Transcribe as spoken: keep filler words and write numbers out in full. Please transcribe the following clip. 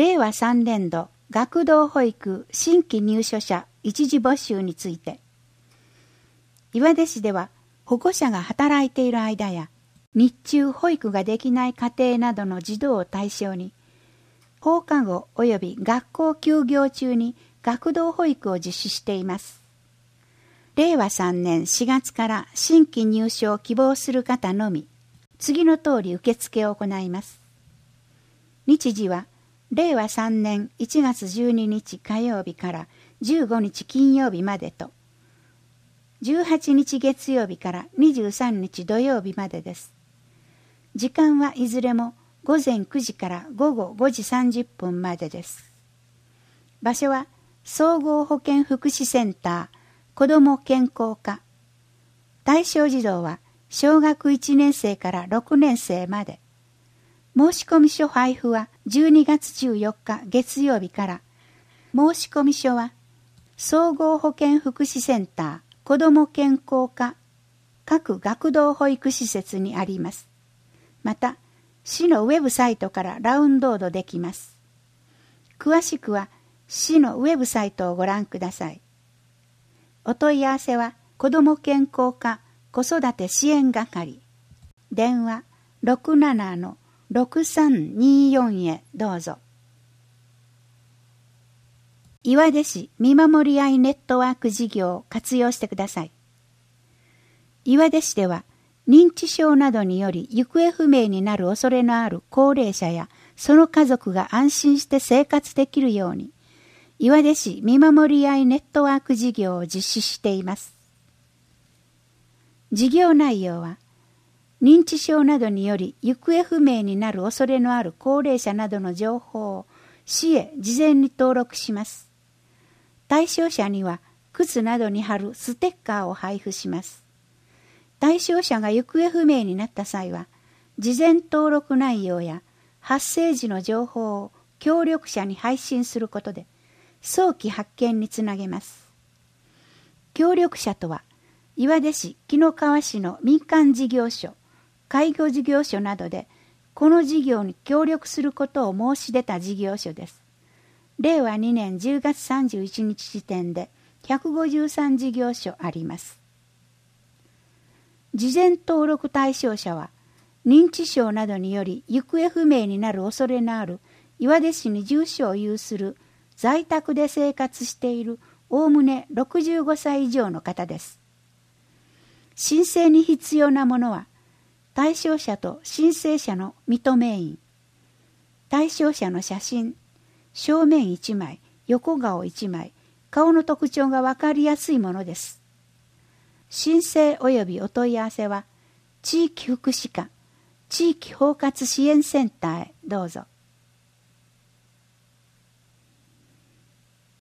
れいわさんねんど学童保育新規入所者一時募集について、岩出市では保護者が働いている間や日中保育ができない家庭などの児童を対象に、放課後及び学校休業中に学童保育を実施しています。れいわさんねんしがつから新規入所を希望する方のみ、次の通り受付を行います。日時はれいわさんねんいちがつじゅうににち火曜日からじゅうごにち金曜日までと、じゅうはちにち月曜日からにじゅうさんにち土曜日までです。時間はいずれもごぜんくじからごごごじさんじゅっぷんまでです。場所は総合保健福祉センター子ども健康課。対象児童は小学いちねんせいからろくねんせいまで。申込書配布はじゅうにがつじゅうよっか月曜日から。申込書は総合保健福祉センター子ども健康課各学童保育施設にあります。また、市のウェブサイトからダウンロードできます。詳しくは市のウェブサイトをご覧ください。お問い合わせは子ども健康課子育て支援係、電話 ろくななのろくさんによん へどうぞ。岩出市見守り合いネットワーク事業を活用してください。岩出市では認知症などにより行方不明になる恐れのある高齢者やその家族が安心して生活できるように、岩出市見守り合いネットワーク事業を実施しています。事業内容は、認知症などにより行方不明になる恐れのある高齢者などの情報を市へ事前に登録します。対象者には靴などに貼るステッカーを配布します。対象者が行方不明になった際は、事前登録内容や発生時の情報を協力者に配信することで、早期発見につなげます。協力者とは、岩出市紀の川市の民間事業所、介護事業所などで、この事業に協力することを申し出た事業所です。れいわにねんじゅうがつさんじゅういちにち時点でひゃくごじゅうさん事業所あります。事前登録対象者は、認知症などにより行方不明になる恐れのある岩出市に住所を有する在宅で生活しているおおむねろくじゅうごさい以上の方です。申請に必要なものは、対象者と申請者の認め印、対象者の写真、正面いちまい、横顔いちまい、顔の特徴がわかりやすいものです。申請及びお問い合わせは、地域福祉課、地域包括支援センターへどうぞ。